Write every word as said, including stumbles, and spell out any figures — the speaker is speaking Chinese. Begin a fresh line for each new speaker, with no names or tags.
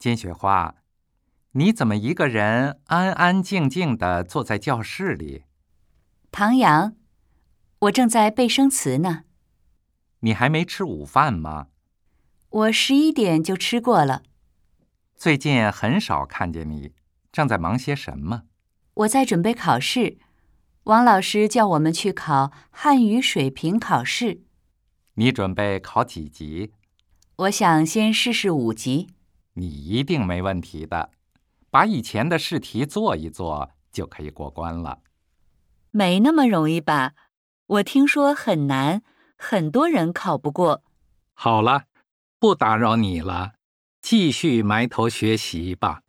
金雪花，你怎么一个人安安静静地坐在教室里？
唐阳，我正在背生词呢。
你还没吃午饭吗？
我十一点就吃过了。
最近很少看见你，正在忙些什么？
我在准备考试，王老师叫我们去考汉语水平考试。
你准备考几级？
我想先试试五级。
你一定没问题的，把以前的试题做一做就可以过关了。
没那么容易吧？我听说很难，很多人考不过。
好了，不打扰你了，继续埋头学习吧。